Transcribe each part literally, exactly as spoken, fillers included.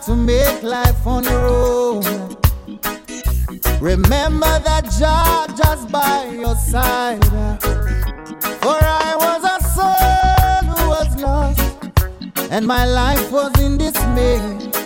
to make life on your own. Remember that Jah just by your side. For I was a soul who was lost, and my life was in dismay.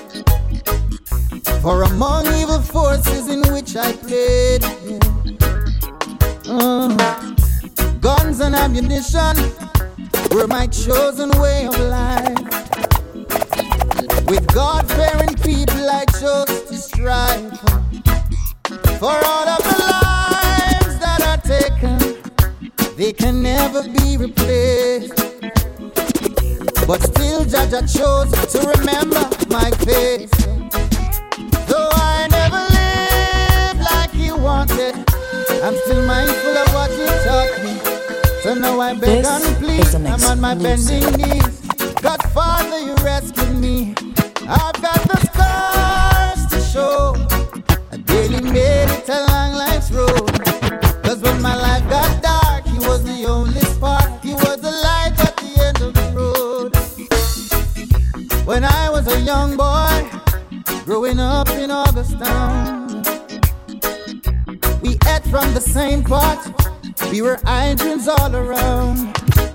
For among evil forces in which I played, yeah. uh, guns and ammunition were my chosen way of life. With God-fearing people I chose to strive. For all of the lives that are taken, they can never be replaced. But still Jah Jah chose to remember my face. Though I never lived like He wanted, I'm still mindful of what He taught me. So now I beg and plead, I'm on my bending knees. God Father, you rescued me. I've got the scars to show. I daily made it along life's road. Cause when my life got dark, He was the only spark. He was the light at the end of the road. When I was a young boy, growing up in Augustown, we ate from the same pot. We were hydrants all around.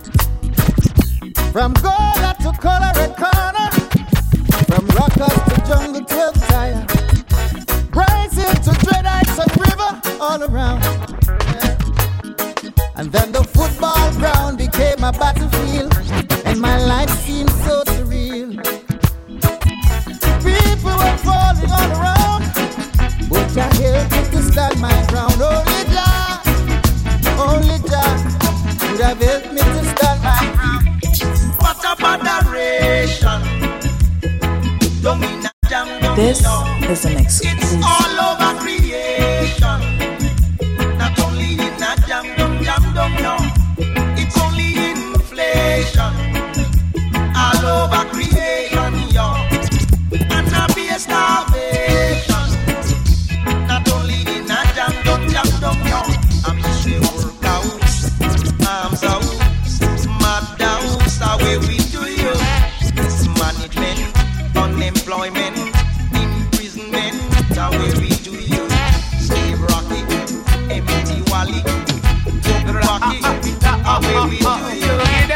From Gola to Colorado Corner, from Rockers to Jungle twelve Tire, Brazil to Dread Heights and River, all around. Yeah. And then the football ground became a battlefield, and my life seemed so surreal. People were falling all around, but Jah helped me to stand my ground. Only Jah, only Jah could have helped me to stand my ground. What about adoration? This is an exclusive. It's all over creation. Not only in a jam, dum, jam, dum, no. It's only inflation. All over creation, yo. And not be a starvation. Not only in a jam, dum, jam, dum, no. I'm just a workout. Arms out. Mad down. That's the way we do you. It's management. Unemployment, imprisonment, the way we do you. Steve Rocky, empty Wally, Joke Rocky, the way we do you.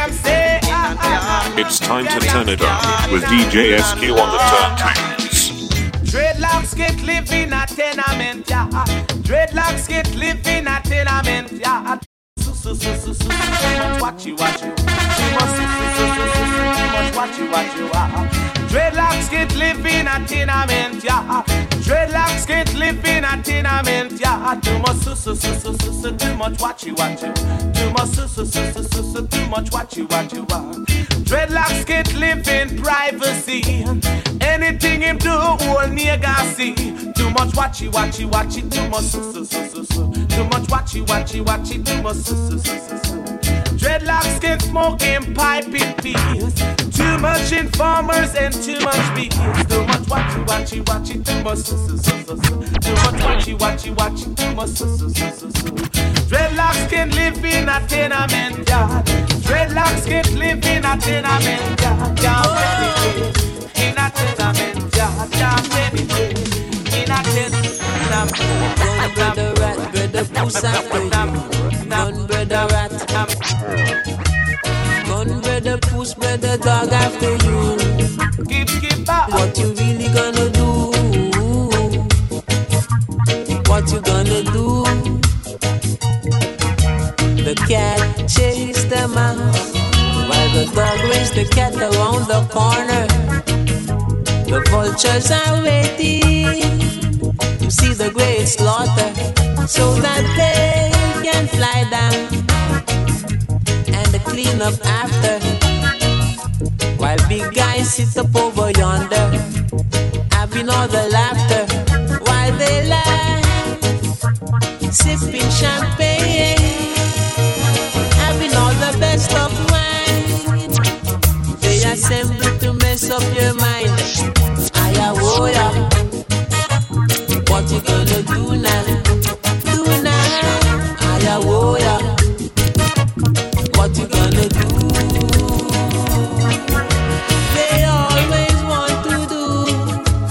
It's time to turn it up with D J S Q on the turntables. Dreadlocks get live in a tenement, yeah. Dreadlocks get live in a tenement, yeah. So so so so so much watch you watch you. Much watch you watch you. Dreadlocks get live in a tenement, yeah. Dreadlocks get live in a tenement, yeah. Too much so so so so so so too much watch you watch you. Too much so so so so so so too much watch you watch you. Dreadlocks get live in privacy. Anything him do, whole nigga see. Too much watch you watch you watch it. Too much so so so so so. Too much watch you watch you watch it. Too much so so so so so. Dreadlocks get smoking pipe in peace. Too much informers and too much bees. Too much watchy watchy watchy. Too much so so so so so. Too much watchy watchy watchy. Too much so so so so so. Dreadlocks can live in a tenement yard. Dreadlocks can live in a tenement yard. Can't meditate in a tenement yard. Can't meditate in a tenement yard. Run brother rat, brother puss after you. Run brother rat. Run brother puss, brother dog after you. Keep, keep up. What you really gonna do? What you gonna do? The cat chased the mouse, while the dog raced the cat around the corner. The vultures are waiting to see the great slaughter, so that they can fly down and clean up after. While big guys sit up over yonder, having all the laughter, while they lie, sipping champagne, having all the best of wine. They assemble to mess up your mind. Ayawoya, what you gonna do now? Do now, Ayawoya, what you gonna do? They always want to do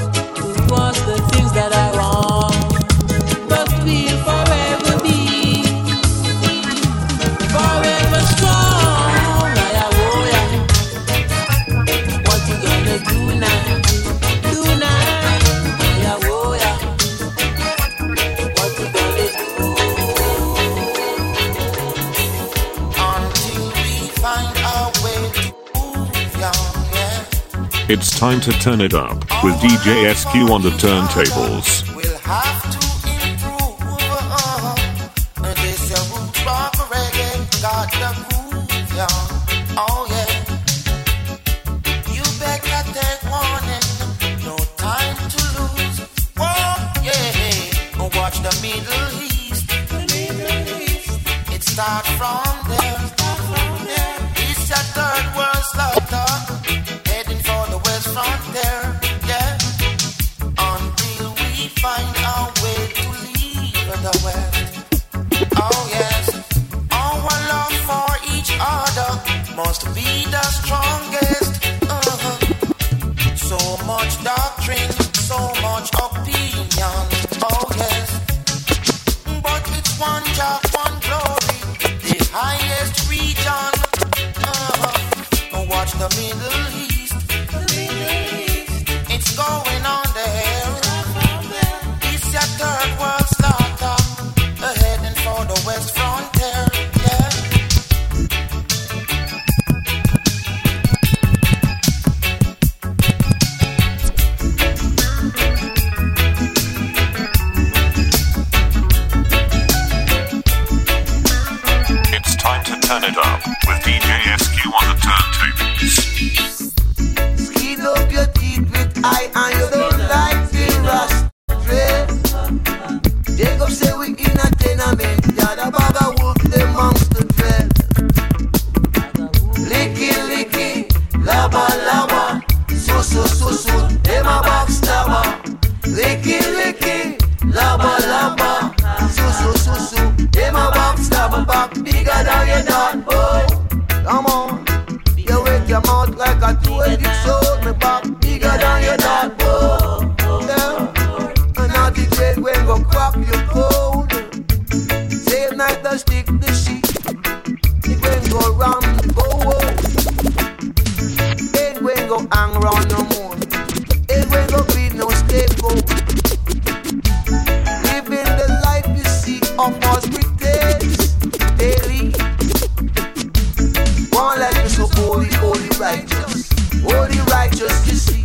It's time to turn it up with D J S Q on the turntables. We'll have to improve. Uh, this your roots rock reggae got the groove, yeah. Oh yeah. You better take warning. No time to lose. Whoa, yeah. Watch the Middle East. The Middle East. It starts from there. It's a third world slaughter. Heading for the West Frontier, yeah. Until we find our way to leave the West. Oh yes, our love for each other must be the strongest. Uh-huh. So much doctrine, so much opinion. Oh yes, but it's one job, one glory, the highest region. Uh-huh. Watch the Middle East. It's going on there. It's a third world slaughter. Heading for the West Frontier. Yeah. It's time to turn it up with D J S Q on the turntables. Skin up your teeth with eye and you don't like the rust. Jacob say we in a tenement. Yada baga wolf the monster dread. Licky licky, lava lava. So so so so, them a backstabber. Licky licky, lava lava. So so so so, them a backstabber. Back bigger than your dad, boy. Come on. You wake your mouth like a two-headed sword. Me back bigger than your dad, boy. Yeah. And now the dread when go crack your cold. Same night I stick the sheet. It when go round the bowl. It when go hang round no more. It when go be no scapegoat. Living the life you see of us pretends daily. One like you so holy, holy righteous, holy righteous you see.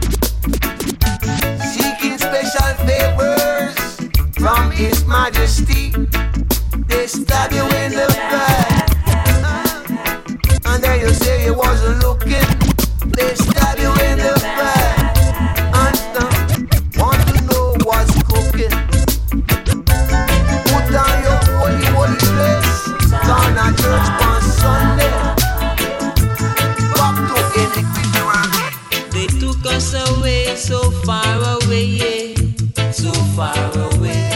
Seeking special favors from His Majesty. They stab you in the back, and then you say you wasn't looking. They stab you in the back, and uh, want to know what's cooking. Put down your holy, holy place. Down at church on Sunday. They took us away, so far away, yeah. So far away,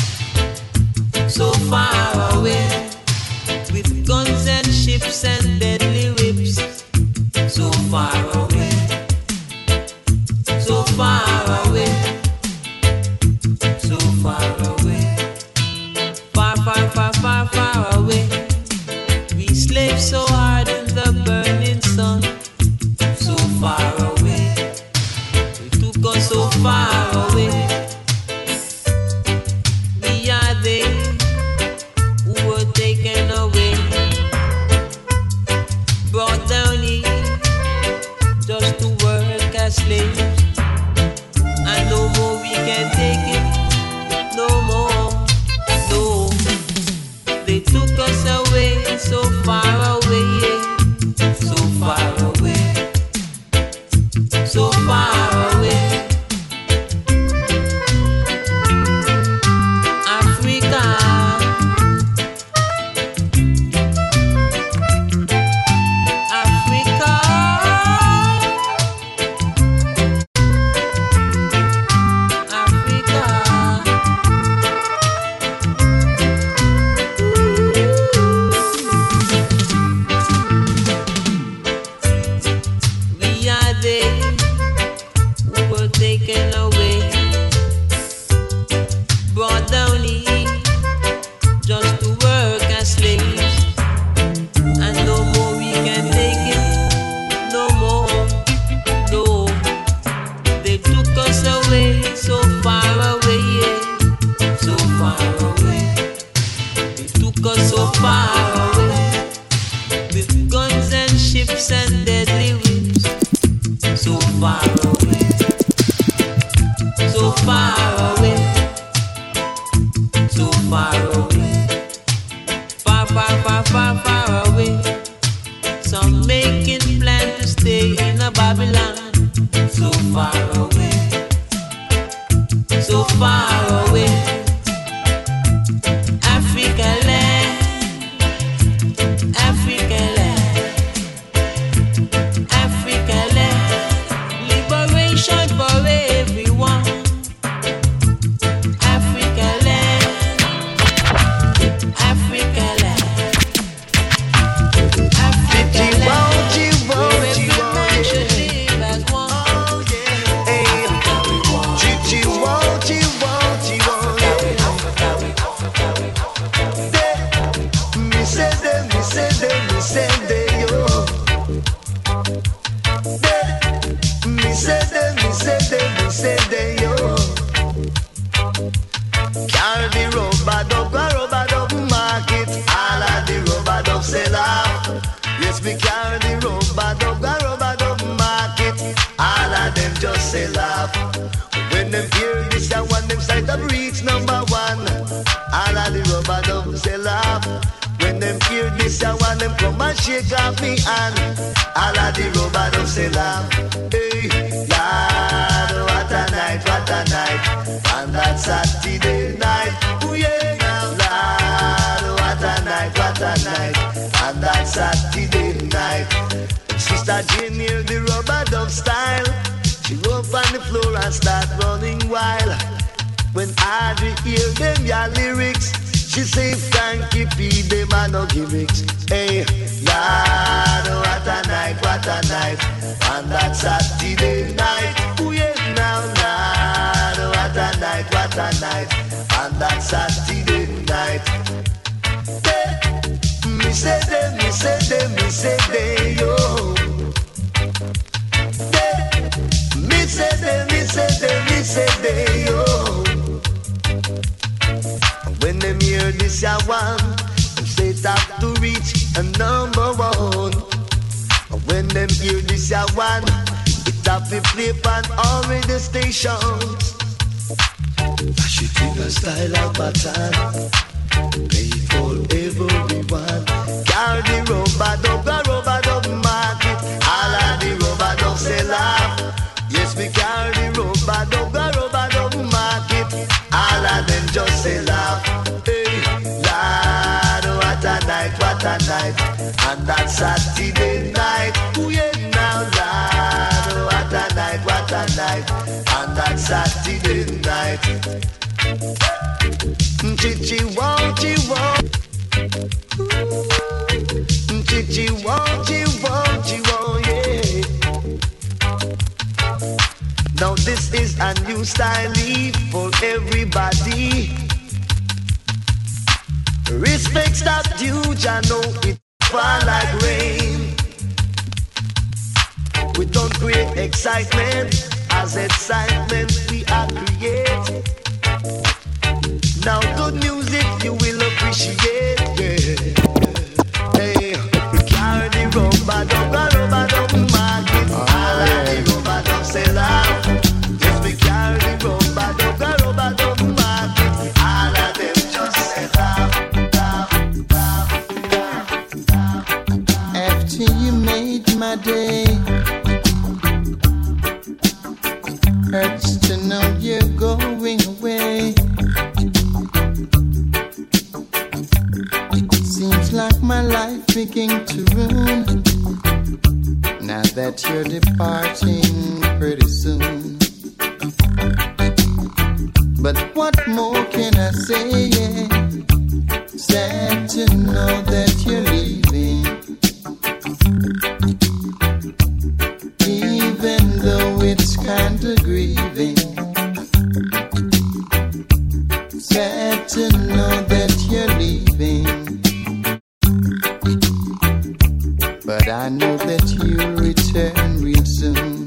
so far away. With guns and ships and deadly whips. So far away, so far away, so far away. Far, far, far, far, far away. We slave so hard in the burning sun. So far away, we took us so far away. We are they who were taken away, brought down here just to work as slaves. And no more we can take it, no more, no. They took us away, so far away, yeah. So far away, so far away. Africa, Africa, Africa. We are they who were taken away, brought down here just to work as slaves. And no more we can take it, no more, no. They took us away, so far away, yeah. So far away. They took us so far away. With guns and ships and deadly whips. So far away, so far away, so far away, far, far, far, far, far away. Some making plan to stay in a Babylon, so far away, so far away. Africa land, Africa land, Africa land, liberation for everyone. Africa land, Africa land, Africa land, where every man should live as one. We carry the rubber dub, the rubber dub market. All of them just say laugh. When them hear this, I want them start to reach number one. All of the rubber dub say laugh. When them hear this, I want them come and shake off me hand. All of the rubber dub say laugh. Hey, Lord, what a night, what a night. And that Saturday night, oh yeah, Lord, what a night, what a night. And that Saturday night, Sister Jane hear the rubber dub style. She roll on the floor and start running wild. When Audrey hear them your lyrics, she say Frankie P, them are no gimmicks. Hey, Lord, what a night, what a night. And that Saturday night, oh yeah, now, Lord, what a night, what a night. And that Saturday night, me say them, me say them, me say they, yo. They, me say them, me say them, me say they, yo. When them hear this, I want them say top to reach a number one. When them hear this, I want it up to play on all radio stations. Flash it in a style of pattern. Play it for everyone. Carry the rubber dub, the rubber dub market. All of the rubber dub say laugh. Yes, we carry the rubber dub, the rubber dub market. All of them just say laugh. Hey, Lord, what a night, what a night. And that Saturday night, oh yeah, now, Lord, what a night, what a night. And that Saturday night. Chichi won't you won't Chichi won't you won't you won't yeah. Now this is a new style for everybody. Respect stop due, I know it fall like rain. We don't create excitement, as excitement we are create. Now good music you will appreciate, yeah. Hey, carry the rubber dub, the rubber dub market. All of the rubber dub say laugh. Yes, we carry the rubber dub, the rubber dub market. All of them just say laugh, laugh, laugh, laugh. After you made my day, hurts to know you're going away. Seems like my life began to ruin now that you're departing pretty soon. But what more can I say? Yeah. Sad to know that you're leaving, even though it's kinda grieving. Sad to know that you're leaving, but I know that you'll return real soon.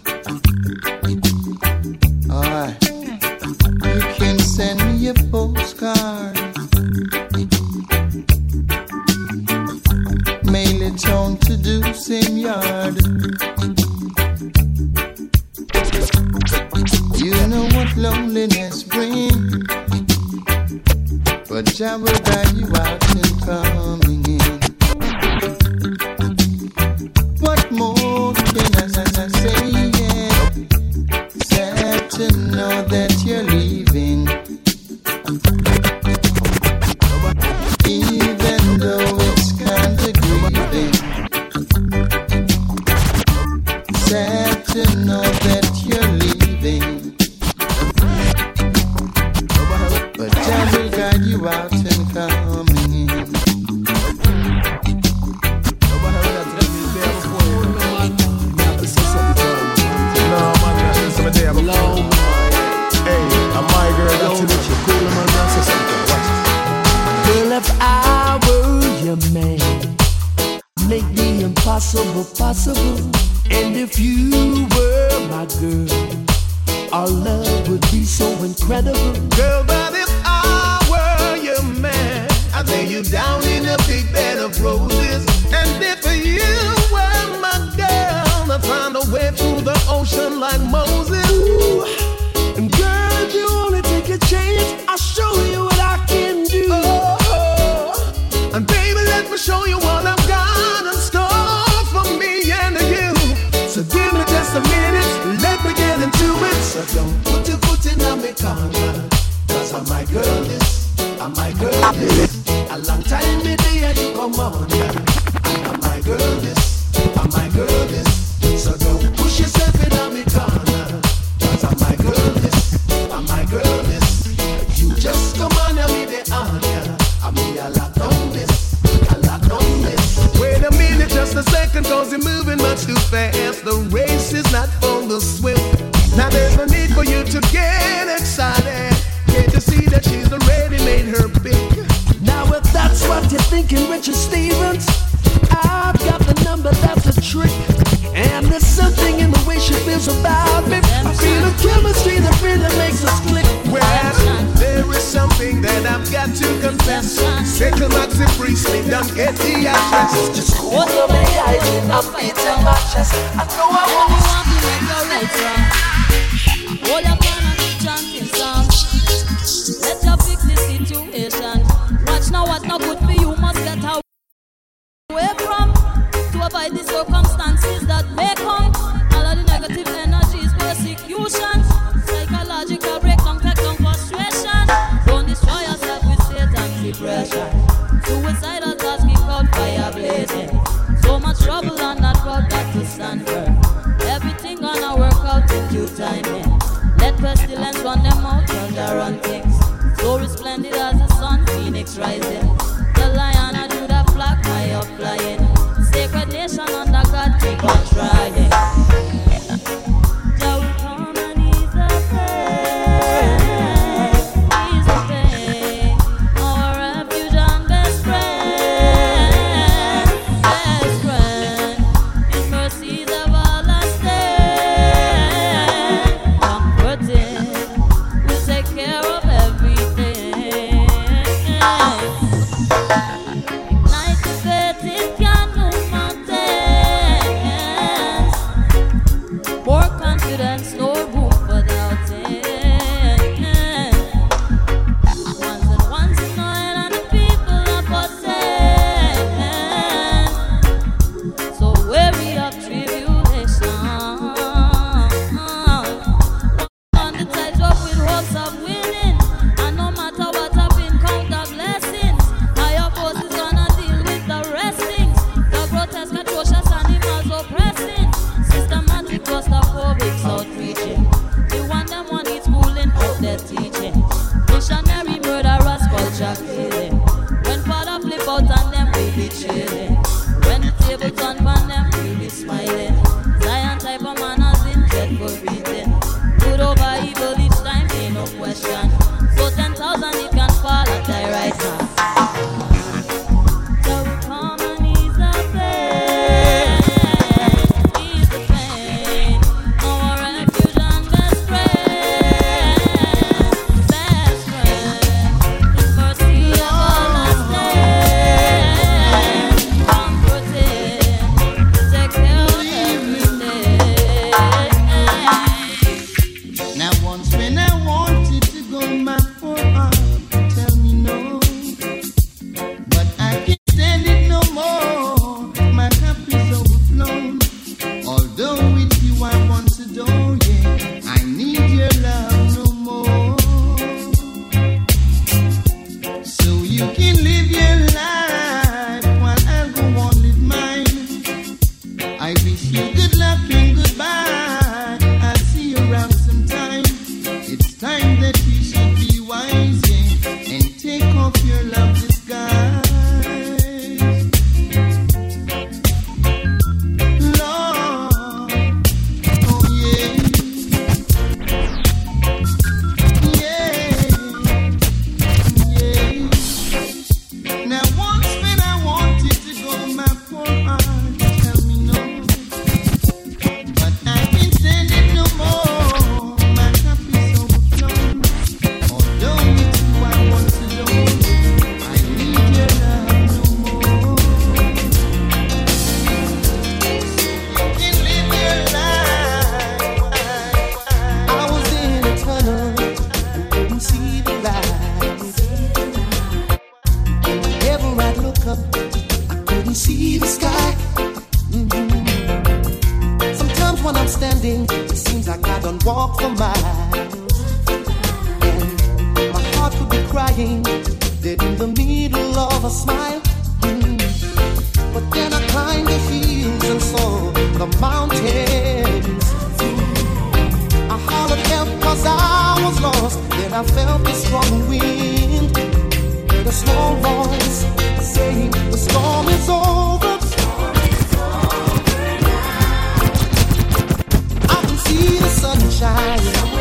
Alright, you can send me a postcard, mail it on to do same yard. impossible possible. And if you were my girl, our love would be so incredible. Girl, but if I were your man, I'd lay you down in a big bed of roses. And if you were my girl, I'd find a way through the ocean like Moses. Ooh. And girl, if you only take a chance, I'll show you what I can do. Oh, oh. And baby, let me show you what I've got in store for me and you. So give me just a minute, let me get into it. So don't put your foot in my corner, cause I'm my girl this, I'm my girl this. A long time me day and you come on, I'm my girl this, I'm my girl this. So don't push yourself in my corner, cause I'm my girl this, I'm my girl this. You just come on and me the honor, I'm me a lot on this, a lot on this. Wait a minute, just a second, cause you're moving much too fast. The race is not for the swift. Now there's no need for you to get excited. Can't you see that she's already made her pick? Now if that's what you're thinking, Richard Stevens, I've got the number, that's a trick. And there's something in the way she feels about me. I feel the chemistry that really makes us click. Well, there is something that I've got to confess. Second Maxi Priestley, don't get the address. Just hold your eyes and I'm beating my chest. I know I want to make your right wrong. Hold your pen and keep chanting songs. Let you fix the situation. Watch now what not good for you must get away from. To avoid the circumstances that may come. All of the negative energies, persecution, psychological breakdown, take down frustration. Don't destroy yourself with Satan's depression. Suicidal thoughts keep out fire blazing. So much trouble on that road got to stand firm. Everything gonna work out in due time, yeah. Let pestilence run them out, run they run things. So resplendent as the sun, phoenix rising. The lion of Judah flock high up flying. Sacred nation under God, keep on trying. Jah will come and ease the pain, ease the pain. Our refuge and best friend, best friend. His mercies everlasting. Comforted, we'll take care of everything. Ignite the faith, it can move mountains. More confidence, no room for doubting. Ones and ones in oil and the people are possessed. So weary of tribulation, on the tightrope with hopes of winning. And no matter what I've been, count the blessings. Higher forces gonna deal with the restings. The grotesque, atrocious animals oppressing. Systematic claustrophobics out preaching. The one them want is schooling out their teaching. Missionary murderers, culture killing. When father flip out on them, we be chilling. When the table turn on them, we be smiling. Zion type of manners in dreadful reading. Good over evil each time, ain't no question. So ten thousand it can fall at thy right hand. Jah will come and ease the pain, ease the pain. Our refuge and best friend, best friend. His mercy everlasting, comforted. can see the sky. Mm-hmm. Sometimes when I'm standing, it seems like I don't walk for miles. And my heart could be crying, dead in the middle of a smile. Mm. But then I climbed the hills and saw the mountains. I hollered help cause I was lost. Then I felt the strong wind. Heard a small voice saying the storm is over. I can see the sunshine.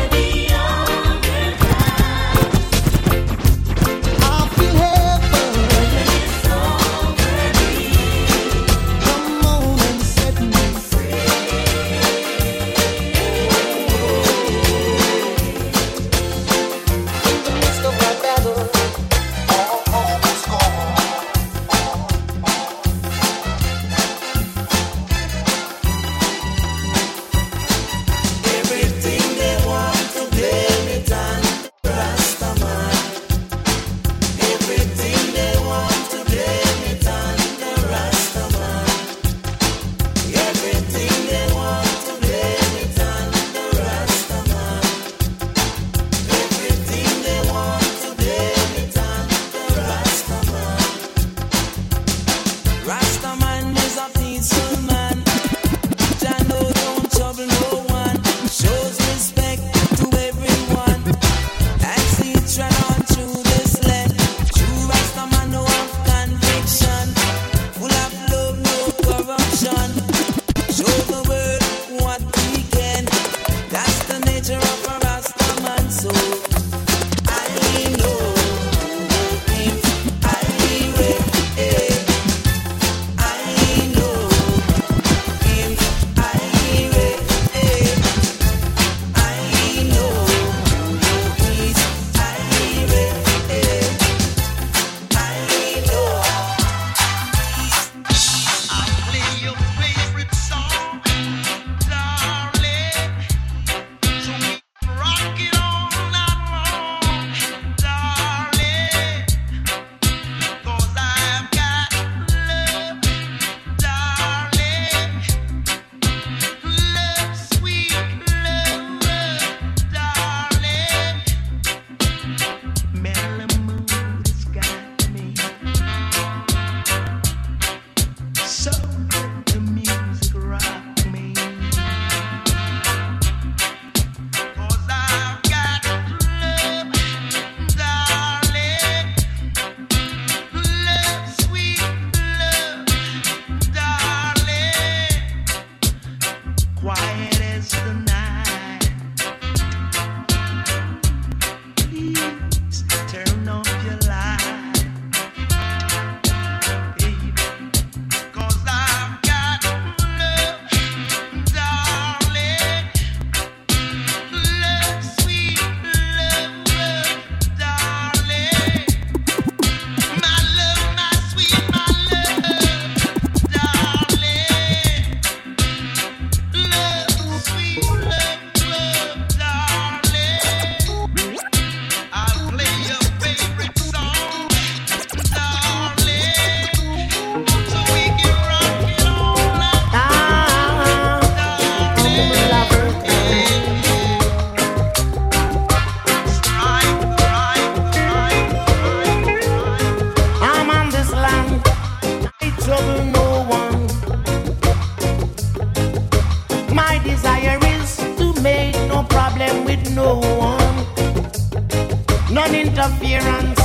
Non-interference,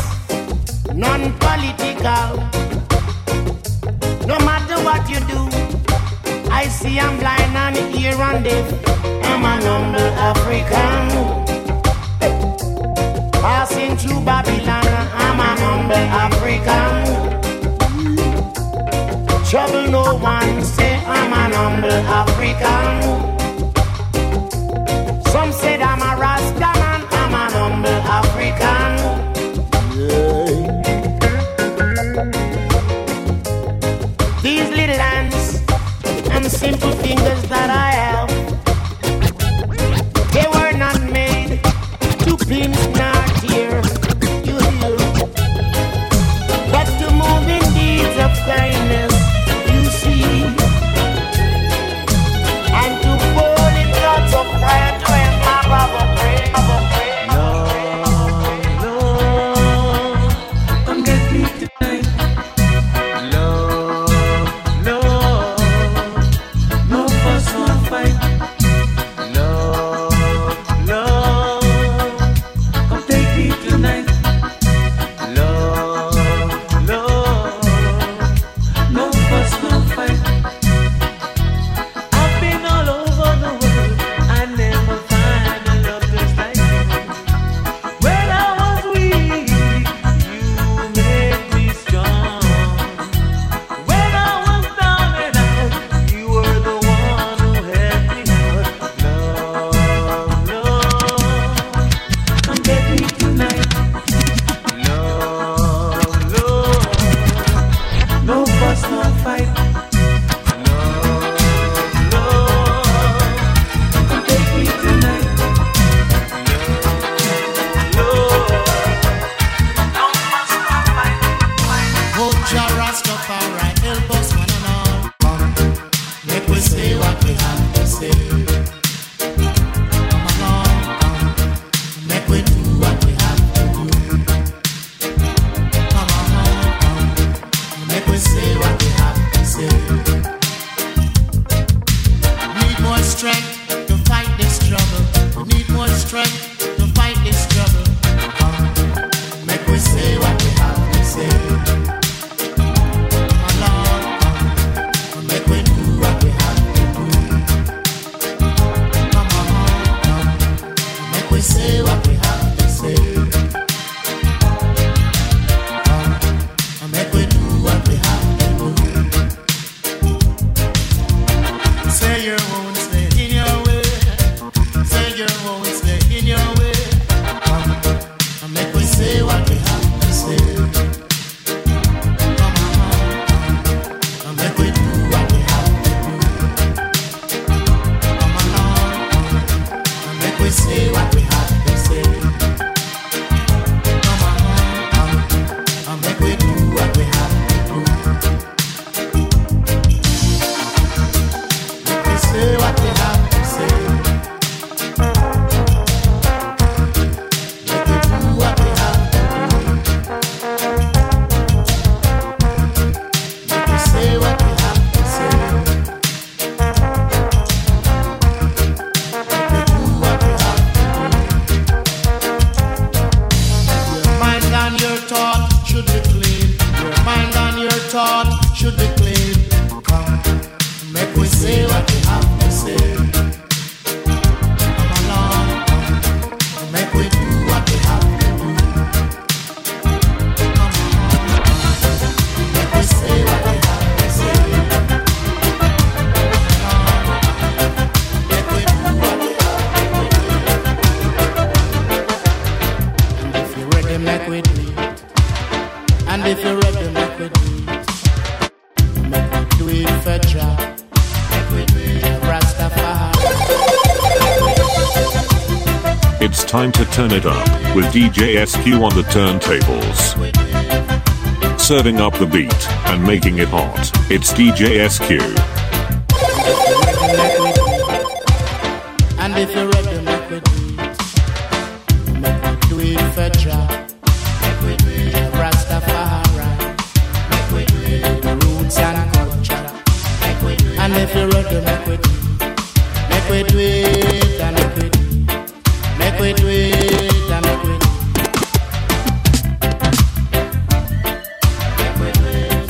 non-political. No matter what you do, I see I'm blind and hear and deaf. I'm an humble African, passing through Babylon. I'm an humble African. Trouble no one, say I'm an humble African. Some said I'm a Rasta man, I'm an humble African. Yeah. These little hands and simple fingers that I have, they were not made to pinch nor tear, you hear, but to move in deeds of kindness we have to say. Come along, come, make we do what we have to do. Come along, come, make we say what we have to say. Need more strength to fight this struggle. We need more strength to fight this struggle. Come, make we say what we have to say. Come along, come, make we do what we have to do. Come on, come, make we say what we have to say. Come, make we do what we have to do. Say your own, stay in your way. Say your own, stay in your way. Come, come, make we say what we have to say. Come on, come, make we do what we have to do. Come on, come, make we say what we have to say. Come on, come, make we do what we have to do. Make we say what we have to say. Make we do what we have to do. Make we say what we have to say. Make we do what we have to do. Your mind and your thought should be clean. Your mind and your thought should be clean. Come, make we say what we have to say. Come along, come, make we do what we have to do. Come on, make we say what we have to say. Make we do what we have to do. And if you're ready, make we do it. And if you're ready, make we do it. Make we do it for Jah. Make we do it for Rastafari. It's time to turn it up with D J S Q on the turntables. Serving up the beat and making it hot. It's D J S Q. And if you're ready, make we do it. Make we do it for Jah. Make we do it for Rastafari. Make we do it for roots and culture. Make we do it. And if you're ready, make we do it. Make we do it and make we do it. Make we do it and make we do it. Make we do it.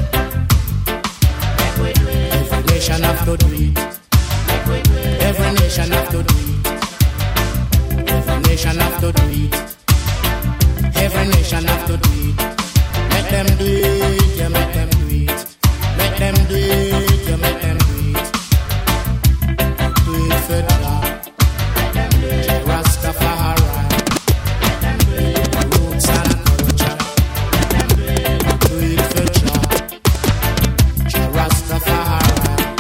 Make we do it. Every nation have to do it. Make we do it. Every nation have to do it. Every nation have to do it. Every nation have to do it. Make them do it, yeah, make them do it. Make them do it, yeah, make them do it. Do it for Jah. Rastafari. Roots and culture. Do it for Jah. Jah Rastafari.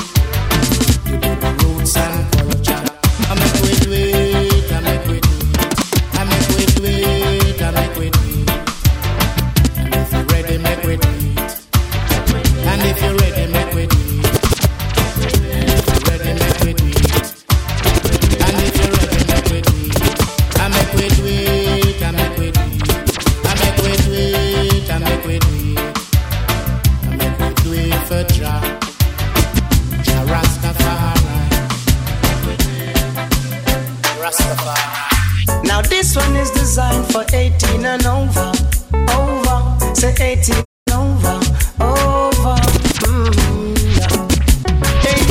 Roots and culture. I make we do it, I make we do it. I make we do it, I make we do it. And if you're ready, make we do it. And if you're ready, make we do it. And if you're ready, make we do it. And if you're ready, make we do it. I make we do it, I make we do it. I make we do it, I make we do it. I make we do it for Jah. Jah Rastafari. Rastafari. Now this one is designed for eighteen and over. Over. Say eighteen and over. Over. Mm, yeah. Hey.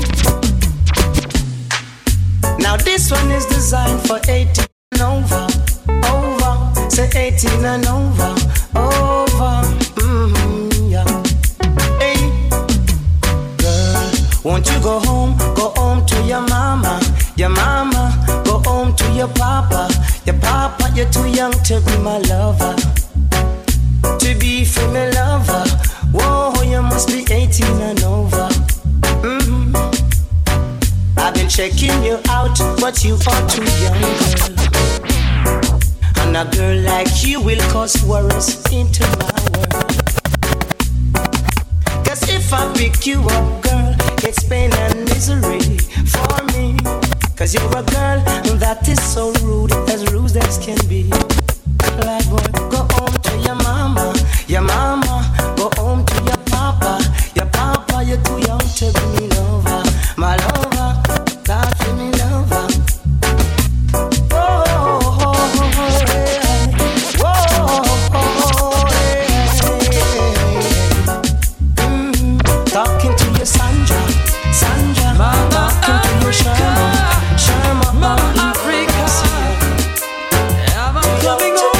Now this one is designed for eighteen and over. Over. Say eighteen and over. Over. Mm, yeah. Hey. Girl, won't you go home? Go home to your mama. Your mama. Go home to your papa. Your papa, you're too young to be my lover. To be for my lover. Whoa, you must be eighteen and over. Mm-hmm. I've been checking you out, but you are too young, girl. And a girl like you will cause worries into my world. Cause if I pick you up, girl, it's pain and misery me. Cause you're a girl that is so rude, as rude as can be. Like boy, go home to your mama, your mama. Go home to your papa, your papa. You're too young to be me lover, my lover. God for me lover. Whoa, whoa, whoa, mm, talking to your Sandra, Sandra. Mama, talking to your Sherma, Sherma. Mama Africa, I'm coming home.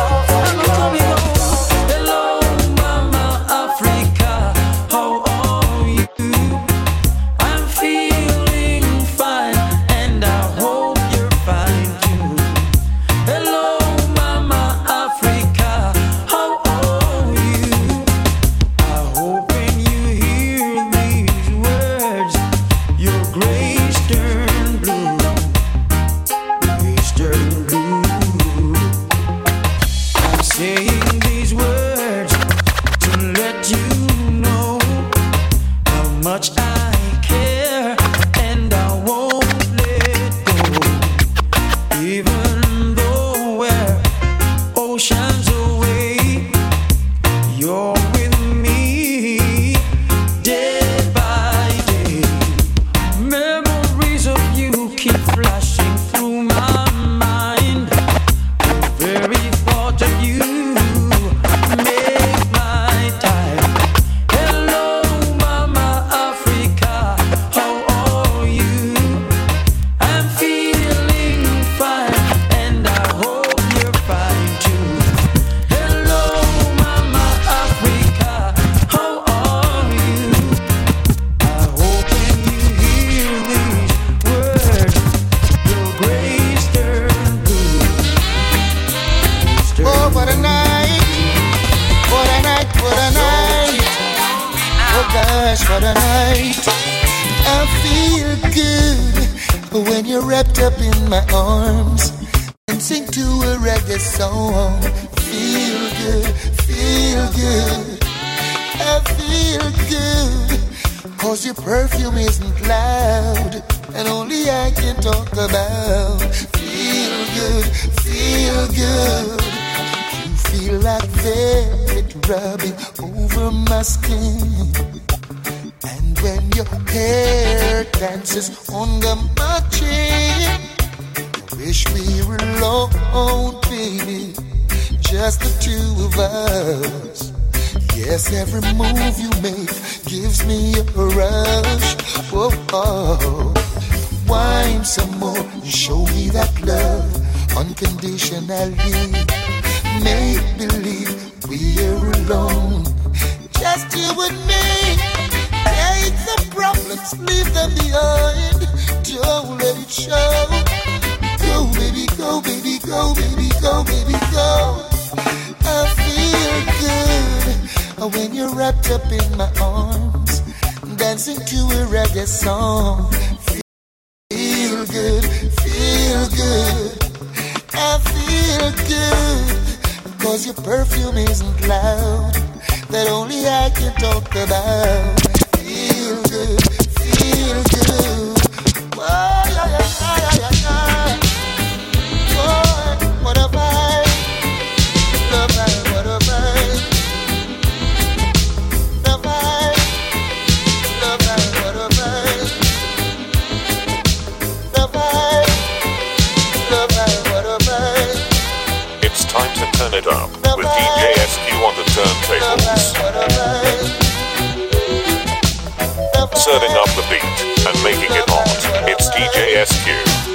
Serving up the beat and making it hot, it's D J S Q.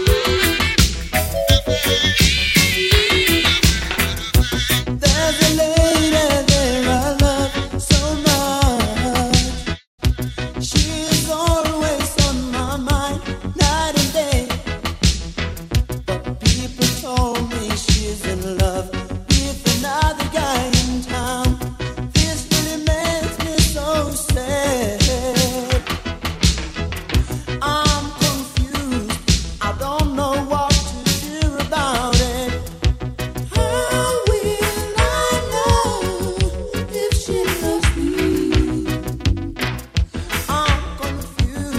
There's a lady there I love so much. She's always on my mind, night and day. But people told me she's in love with another guy in town. This really makes me so sad. I'm confused, I don't know what to do about it. How will I know if she loves me? I'm confused,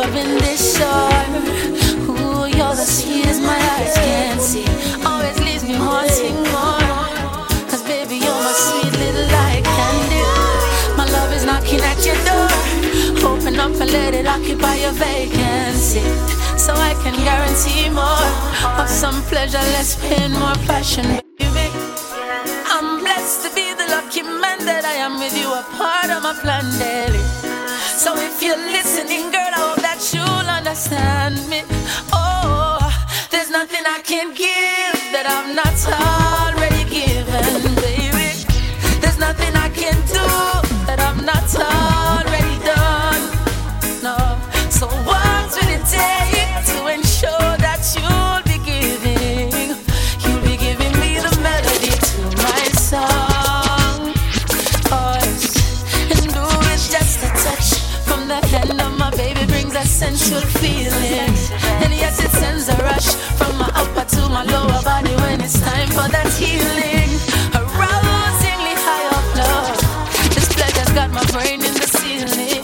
loving this short. Ooh, you're the sweetest my eyes can see. Always leaves me wanting more. Cause baby, you're my sweet little light candy. My love is knocking at your door. Open up and let it occupy your vacancy, so I can guarantee more of some pleasure, less pain, more passion, baby. I'm blessed to be the lucky man that I am with you, a part of my plan daily. So if you're listening, girl, I hope that you'll understand me. Oh, there's nothing I can give that I'm not already given, baby. There's nothing I can do that I'm not already done. No, so what will it take to ensure that you'll be giving, you'll be giving me the melody to my song? Oh, yes. And do it just a touch from the hand of my baby brings a sensual feeling. And yes, it sends a rush from my upper to my lower body when it's time for that healing. Arousingly high of love, this pleasure's got my brain in the ceiling.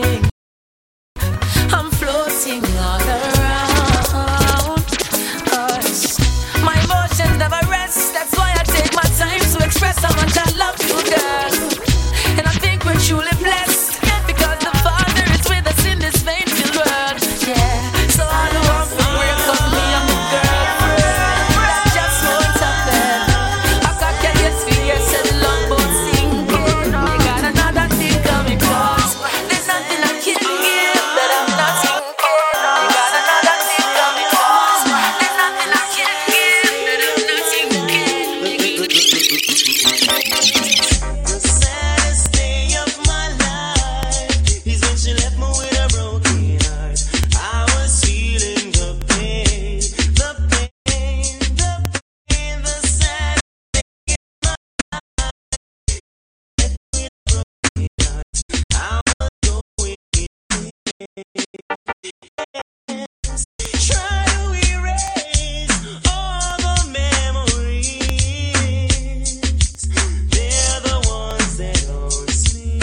I'm floating all around us. My emotions never rest. That's why I take my time to express how much I love you, girl. And I think we're truly blessed because the Father is with us in this pain-filled world. Yeah, so I don't want to break up me and my girlfriend. That's just what's happened. I got get yes for years, said the longboat sinking. You got another thing coming close. There's nothing I can give that I'm not thinking. You got another thing coming close. There's nothing I can give that I'm not thinking. The saddest day of my life is when she left me with a broken heart. I was feeling the pain, the pain, the pain, the saddest day of my life. With a broken heart, I was going insane. Try to erase all the memories. They're the ones that haunt me.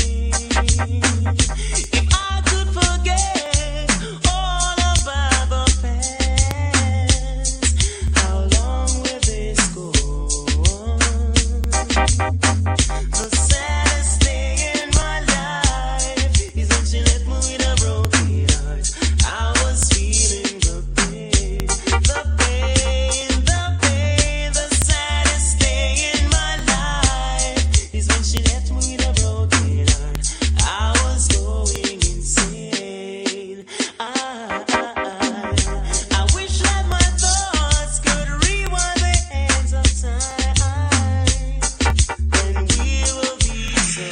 If I could forget all about the past, how long will this go on? The saddest thing in my life is when she left me with a broken heart. I was feeling the pain, the pain, the pain. The saddest thing in my life is when she left me with a broken heart. I was going insane. I, I, I wish that my thoughts could rewind the hands of time, then we will be so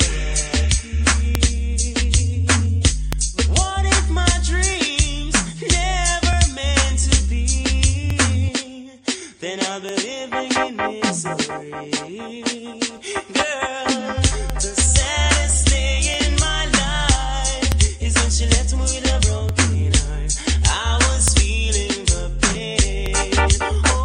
happy. But what if my dreams never meant to be? Then I'll be living in misery. Girl, the saddest thing in my life is when she left me with a broken heart. I was feeling the pain.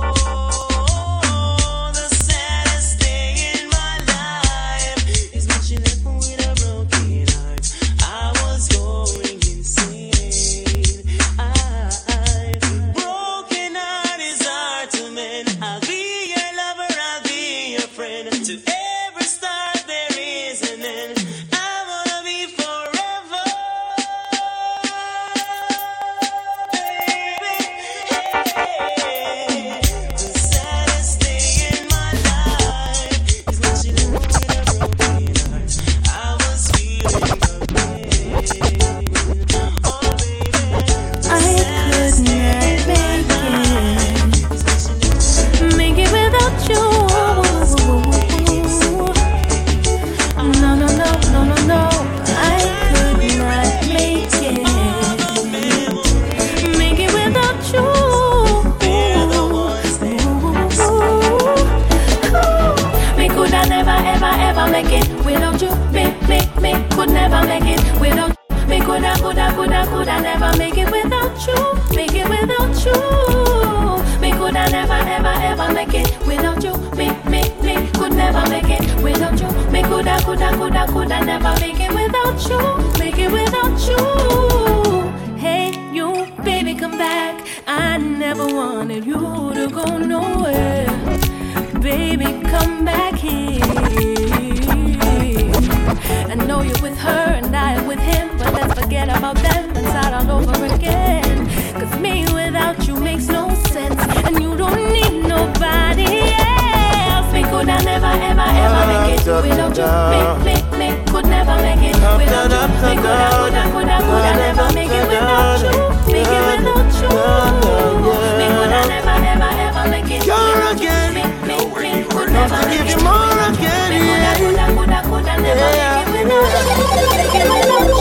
Oh, the saddest thing in my life is when she left me with a broken heart. I was going insane. I, broken heart is hard to mend. I'll be your lover, I'll be your friend. To every start there is an end. I wanna be forever, baby. Hey, the saddest thing in my life is when she left me with a broken heart. I was feeling the pain. Oh, baby, the I saddest could thing not in my make life is when she left me with a it, make it without you. No, no, no, no, no, no. I could not make it, make it without you. Me coulda never, ever, ever make it without you. Me, me, me could never make it without you. Me coulda, coulda, coulda, coulda never make it without you. Make it without you. Me coulda never, ever, ever make it without you. Me, me, me could never make it without you. Me coulda, coulda, coulda, coulda never make it without you. Make it without you. Hey. know you're with her and I with him, but let's forget about them and start all over again. Cause me without you makes no sense, and you don't need nobody else. We could have never, ever, ever make it without you. Make, make, make, could never make it without you. We could have, could have, could have, could have never make it without you. Make it without you. We could have never, ever, ever make it without you. Make, make, make, could never make it without you. We could have, could have, could have, could have never make it without you. Make it without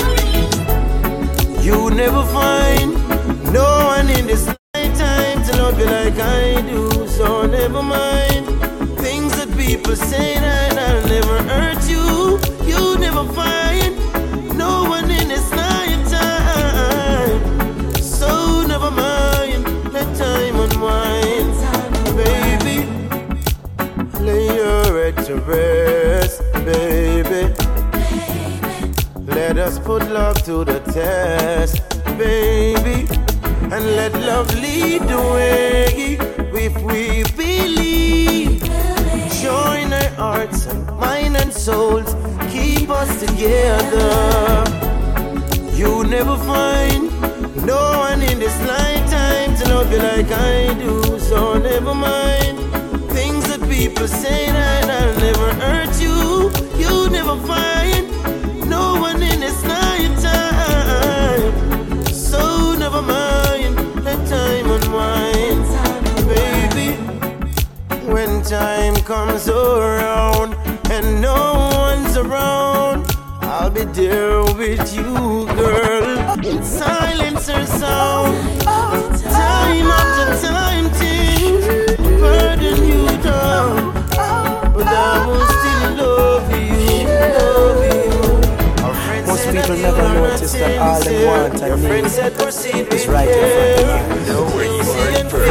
you. You never find no one in this lifetime to love you like I do. So never mind things that people say that I'll never hurt you. You never find no one in this lifetime. So never mind, let time unwind. Baby, lay your head to rest, baby. Let us put love to the test, baby, and let love lead the way. If we believe, join our hearts and mind and souls, keep us together. You never find no one in this lifetime to love you like I do. So never mind things that people say that I'll never hurt you. You never find no one in this lifetime. So never mind, let time unwind. Baby, when time comes around and no one's around, I'll be there with you, girl. Silence her sound. Time after time, things burden you down, but I will still love you, love you. Most people never notice that all they want and need is right in front of them.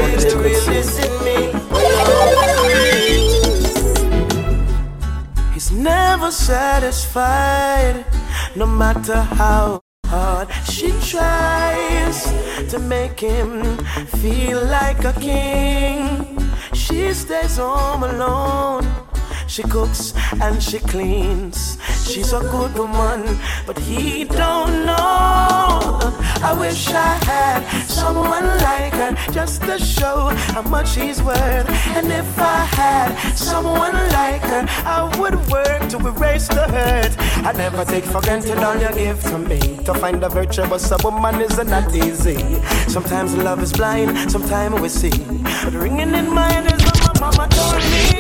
He's never satisfied, no matter how hard she tries to make him feel like a king. She stays home alone. She cooks and she cleans. She's a good woman, but he don't know. I wish I had someone like her just to show how much she's worth. And if I had someone like her, I would work to erase the hurt. I never take for granted all you give to me. To find a virtuous woman is not easy. Sometimes love is blind, sometimes we see. But ringing in my ears is what my mama told me.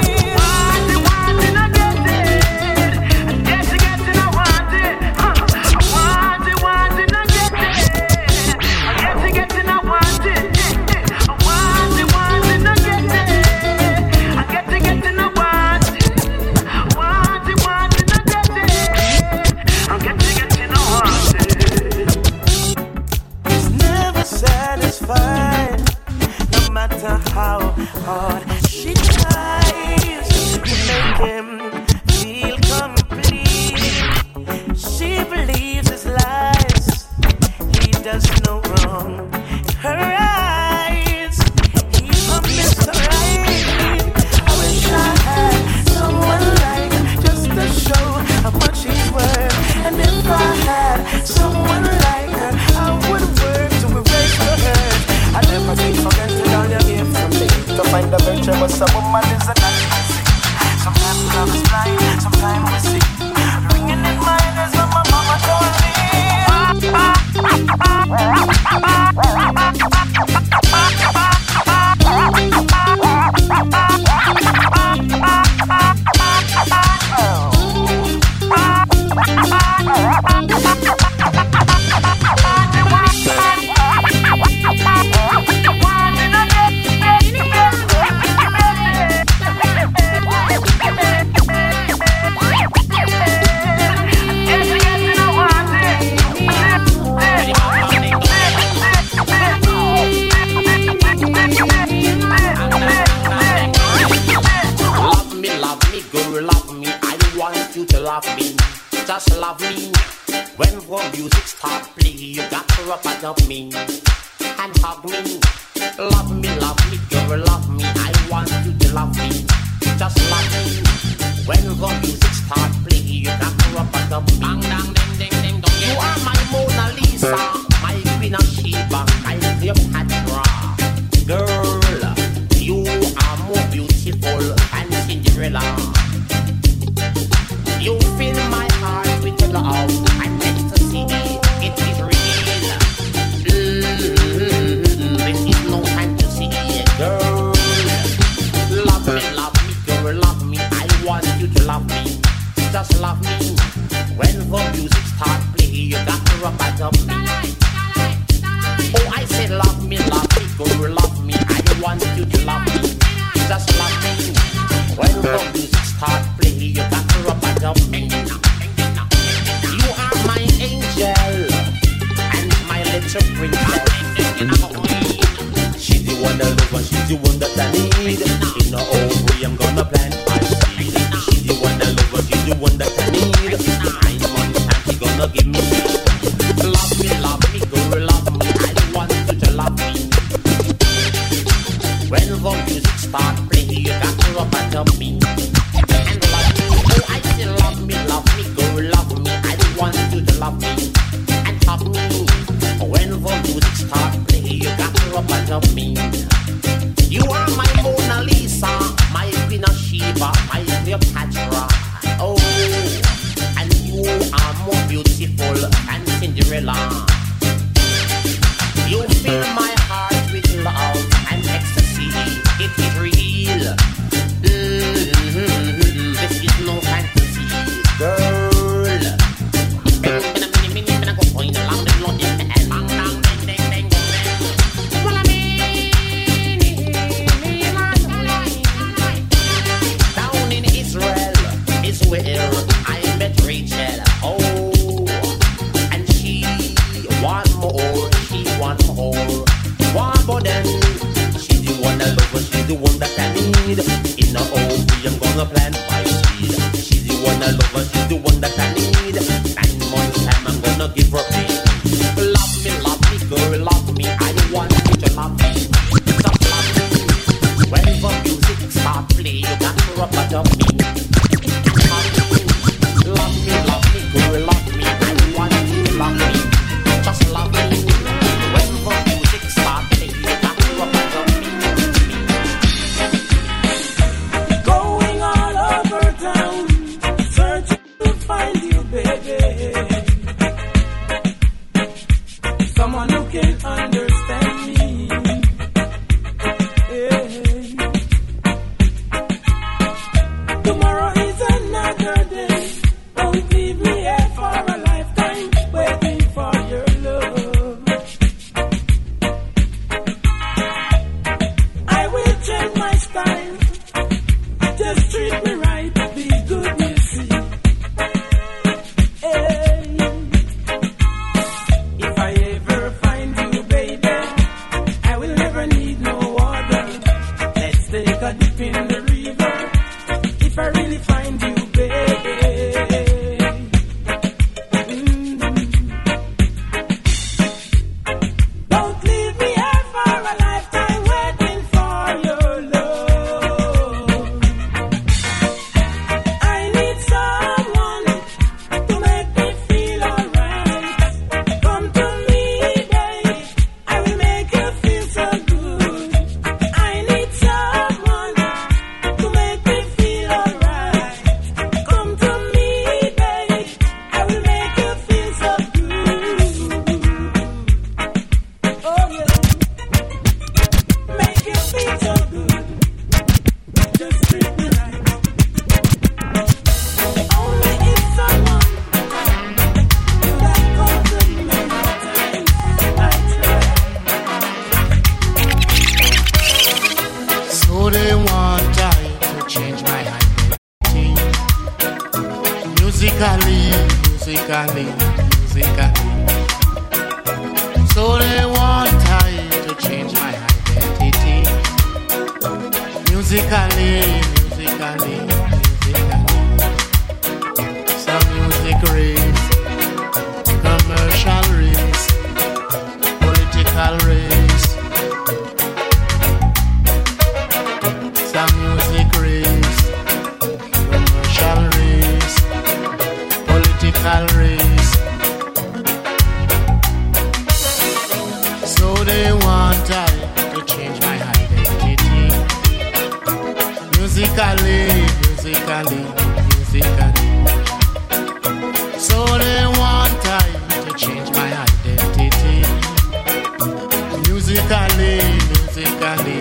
No matter how hard she tries to make him feel complete, she believes his lies. He does no wrong in her eyes. He promised her right. I wish I had someone like just to show how much she's worth. And if I had someone like her, I would work to erase the hurt. I never take for granted all you give from me. To find a virtuous woman is a not easy. Sometimes love is blind, sometimes we see. Ringing in my ears when my mama told me. Just love me. When the music start play, you got to rub it up me and hug me. Love me, love me, girl, love me. I want you to love me. Just love me. When the music start play, you got to rub it up me just love me. When the music start play, you got to rub it up me. Oh, I said love me, love me, girl, love me. I want you to love me. Just love me. When the music start play, you got to rub it up me. You are my angel and my little princess. She's the one I love and she's the one that I need. In the ovary I'm gonna plant my seed. She's the one I love and she's the one that I need. Nine months time she gonna give me. Love me, love me, girl, love me. I want you to love me. When the music start playing, you got to rub it up me. And love me, oh I say love me, love me, girl, love me. I want you to love me and hug me. When the music start playing, you got to rub it up me. You are my Mona Lisa, my Queen of Sheba, my Cleopatra. Oh, and you are more beautiful than Cinderella. You fill my heart with love and ecstasy. It is real. Mm-hmm. This is no fantasy, girl. Where I met Rachel, oh, and she want more, she want more, want more than. She's the one I love, she's the one that I need. In the ovary I'm gonna plant my seed. She's the one I love, she's the one that I need. Nine months time I'm gonna give her pain. Love me, love me, girl, love me. I want you to love me. Stop love me. When the music start play, you got to rub it up me. Love me, love me, girl, love me. I want you to love me. Just love me. When the music start playing, you got to rub it up me. Going all over town, searching to find you, baby. Someone who can understand me. Yeah. Tomorrow is another day. Don't leave me here for a lifetime, waiting for your love. I will change my style. Just treat me right, be good, you see. Hey. If I ever find you, baby, I will never need no water. Let's take a dip in the river. If I really find you, baby. Mm. Don't leave me here for a lifetime, waiting for your love. I need someone to make me feel alright. Come to me, babe, I will make you feel so good. I need someone to make me feel alright. Come to me, babe, I will make you feel so good. Oh yeah, make you feel so good. Just treat me right. Only if someone that calls to me times I try. So they want I to change my identity. Musically, musically, musically. So they want I to change my identity. Musically, musically, musically. Some music race, commercial race, political race. Some music race, commercial race, political race. So they want I to change my identity. Musically, musically, musically. So they want I to change my identity. Musically, musically,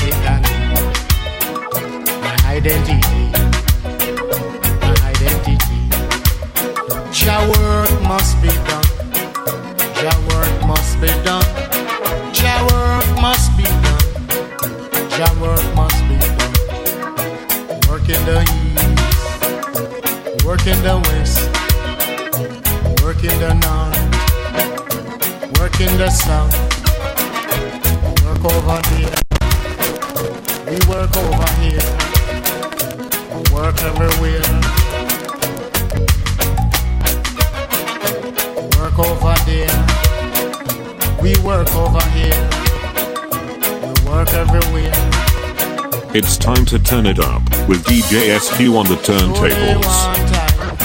musically. My identity, my identity. Jah work must be done. Jah work must be done. Jah work must be done. Jah work must be done. Work in the east, work in the west, work in the north, work in the south, work over there. We work over here, work everywhere. Work over there, we work over here, we work everywhere. It's time to turn it up with D J S Q on the turntables.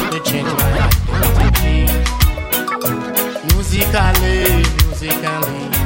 Musically, musically.